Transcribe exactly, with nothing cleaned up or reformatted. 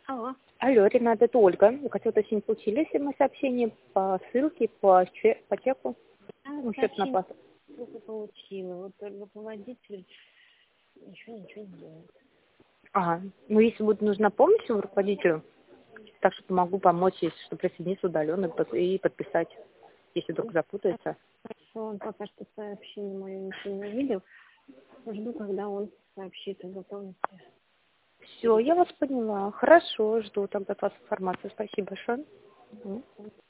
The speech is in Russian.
Алло. Алло, Ренат, это Ольга. Я хотела уточнить, получили ли мы сообщение по ссылке, по, че- по чеку? А, Ну, счет на сообщение паспорт. только получила. Вот только руководитель еще ничего не делает. Ага. Ну, если будет нужна помощь руководителю, так что могу помочь, если что, присоединиться удаленно и подписать, если вдруг запутается. Что он пока что сообщение мое ничего не видел. Жду, когда он сообщит о готовности. Все, я вас поняла. Хорошо, жду тогда от вас информацию. Спасибо большое. Мгм.